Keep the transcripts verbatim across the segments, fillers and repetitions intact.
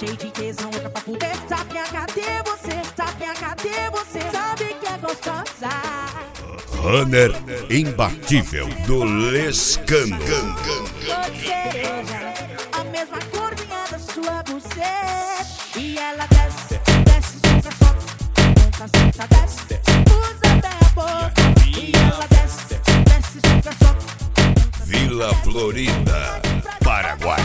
cheio de tesão, outra pra fuder. Sapinha, cadê você? Sapinha, cadê você? Sabe que é gostosa. Runner imbatível do Lescano. Seja a mesma corzinha da sua buceta. E ela desce, desce, suga, sobe. Senta, senta, desce, usa até a boca. E ela desce, desce, suga, sobe. Vila Florida, Paraguai.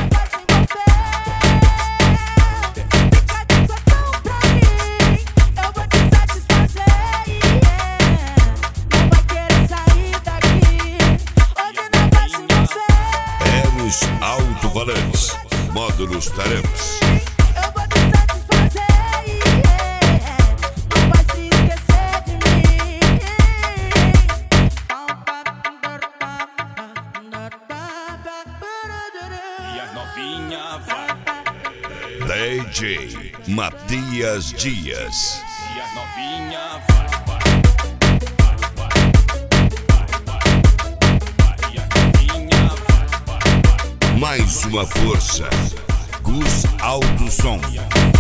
Alto-falantes, módulos Tarampes. Eu vou te satisfazer, não vai se esquecer de mim. E as novinha vai. D J Matias Dias. E as novinha vai. Mais uma força, Gus Alto Som.